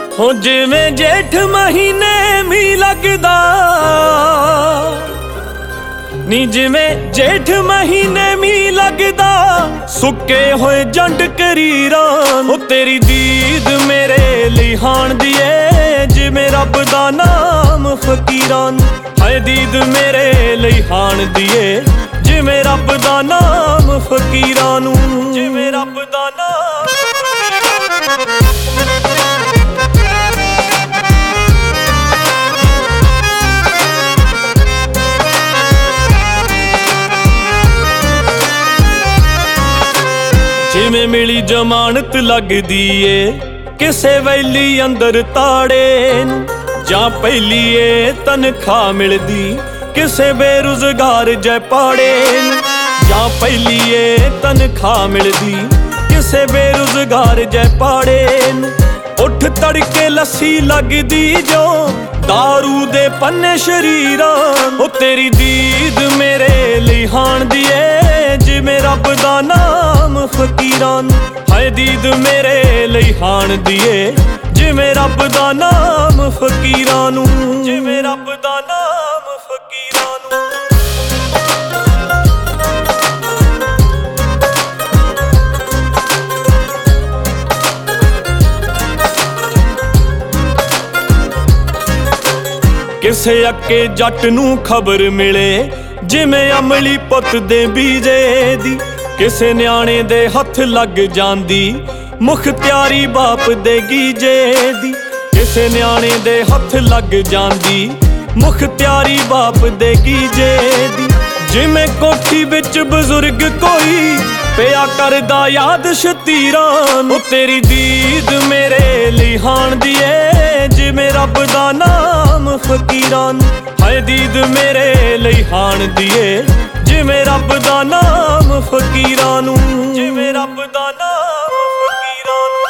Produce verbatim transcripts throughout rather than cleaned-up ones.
ਹੋ ਜਿਵੇਂ ਜੇਠ ਮਹੀਨੇ ਮੀਂਹ ਲੱਗਦਾ ਨੀ, ਜਿਵੇਂ ਜੇਠ ਮਹੀਨੇ ਮੀਂਹ ਲੱਗਦਾ ਸੁੱਕੇ ਹੋਏ ਜੰਡ ਕਰੀਰਾਂ। ਉਹ ਤੇਰੀ ਦੀਦ ਮੇਰੇ ਲਈ ਹਾਣਦੀ ਏ ਜਿਵੇਂ ਰੱਬ ਦਾ ਨਾਮ ਫਕੀਰਾਂ ਨੂੰ। ਹਾਏ ਦੀਦ ਮੇਰੇ ਲਈ ਹਾਣਦੀ ਏ ਜਿਵੇਂ ਰੱਬ ਦਾ ਨਾਮ ਫਕੀਰਾਂ ਨੂੰ, ਜਿਵੇਂ ਰੱਬ ਦਾ ਨਾਮ ਫਕੀਰਾਂ ਨੂੰ। ਜਿਵੇਂ ਮਿਲੀ ਜ਼ਮਾਨਤ ਲੱਗਦੀ ਏ ਕਿਸੇ ਵੈਲੀ ਅੰਦਰ ਤਾੜੇ ਨੂੰ, ਜਾਂ ਪਹਿਲੀ ਏ ਤਨਖਾਹ ਮਿਲਦੀ ਕਿਸੇ ਬੇਰੁਜ਼ਗਾਰ ਜੈ ਪਾੜੇ ਨੂੰ, ਜਾਂ ਪਹਿਲੀ ਏ ਤਨਖਾਹ ਮਿਲਦੀ ਕਿਸੇ ਬੇਰੁਜ਼ਗਾਰ ਜੈ ਪਾੜੇ ਨੂੰ। ਉੱਠ ਤੜਕੇ ਲੱਸੀ ਲੱਗਦੀ ਜੋ ਦਾਰੂ ਦੇ ਪੰਨੇ ਸ਼ਰੀਰਾਂ। ਉਹ ਤੇਰੀ ਦੀਦ ਮੇਰੇ ਲਈ ਹਾਣਦੀ ਏ ਜਿਵੇਂ ਰੱਬ ਦਾ ਨਾਮ ਫਕੀਰਾਂ ਨੂੰ। ਹਾਏ ਦੀਦ ਮੇਰੇ ਲਈ ਹਾਣਦੀ ਏ ਜਿਵੇਂ ਰੱਬ ਦਾ ਨਾਮ ਫਕੀਰਾਂ ਨੂੰ, ਜਿਵੇਂ ਰੱਬ ਦਾ ਨਾਮ ਫਕੀਰਾਂ ਨੂੰ। ਕਿਸੇ ਅੱਕੇ ਜੱਟ ਨੂੰ ਖਬਰ ਮਿਲੇ ਜਿਵੇਂ ਅਮਲੀ ਪੁੱਤ ਦੇ ਬੀਜੇ ਦੀ, ਕਿਸੇ ਨਿਆਣੇ ਦੇ ਹੱਥ ਲੱਗ ਜਾਂਦੀ ਮੁਖਤਿਆਰੀ ਬਾਪ ਦੇ ਗੀਜੇ ਦੀ, ਕਿਸੇ ਨਿਆਣੇ ਦੇ ਹੱਥ ਲੱਗ ਜਾਂਦੀ ਮੁਖਤਿਆਰੀ ਬਾਪ ਦੇ ਗੀਜੇ ਦੀ। ਜਿਵੇਂ ਕੋਠੀ ਵਿੱਚ ਬਜ਼ੁਰਗ ਕੋਈ ਪਿਆ ਕਰਦਾ ਯਾਦ ਸ਼ਤੀਰਾਂ। ਉਹ ਤੇਰੀ ਦੀਦ ਮੇਰੇ ਲਈ ਹਾਣਦੀ ਏ ਜਿਵੇਂ ਰੱਬ ਦਾ ਨਾਮ ਫਕੀਰਾਂ ਨੂੰ। ਹਾਏ ਦੀਦ ਮੇਰੇ ਲਈ ਹਾਣਦੀ ਏ ਜਿਵੇਂ ਰੱਬ ਦਾ ਨਾਮ ਫਕੀਰਾਂ ਨੂੰ, ਜਿਵੇਂ ਰੱਬ ਦਾ ਨਾਮ ਫਕੀਰਾਂ ਨੂੰ।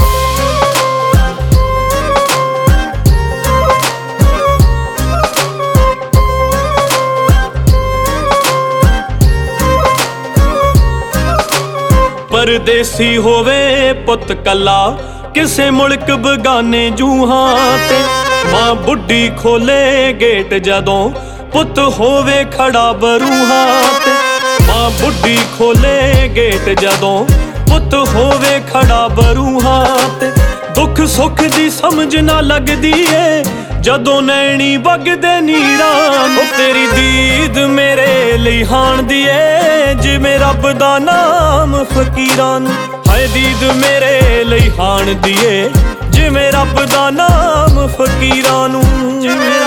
ਪਰਦੇਸੀ ਹੋਵੇ ਪੁੱਤ ਕੱਲਾ ਕਿਸੇ ਮੁਲਕ ਬਗਾਨੇ ਜੂਹਾਂ ਤੇ, ਮਾਂ ਬੁੱਢੀ ਖੋਲੇ ਗੇਟ ਜਦੋਂ ਪੁੱਤ ਹੋਵੇ ਖੜਾ ਬਰੂਹਾਂ ਤੇ। ਮਾਂ ਬੁੱਢੀ ਖੋਲੇ ਗੇਟ ਜਦੋਂ ਪੁੱਤ ਹੋਵੇ ਖੜਾ ਬਰੂਹਾਂ ਤੇ। ਦੁੱਖ ਸੁੱਖ ਦੀ ਸਮਝ ਨਾ ਲੱਗਦੀ ਏ ਜਦੋਂ ਨੈਣੀ ਵਗਦੇ ਨੀਰਾਂ। ਉਹ ਤੇਰੀ ਦੀਦ ਮੇਰੇ ਲਈ ਹਾਣਦੀ ਏ ਜਿਵੇਂ ਰੱਬ ਦਾ ਨਾਮ ਫਕੀਰਾਂ ਨੂੰ। ਹਾਏ ਦੀਦ ਮੇਰੇ ਲਈ ਹਾਣਦੀ ਏ ਜਿਵੇਂ ਰੱਬ ਦਾ ਨਾਮ ਫਕੀਰਾਂ ਨੂੰ, ਜਿਵੇਂ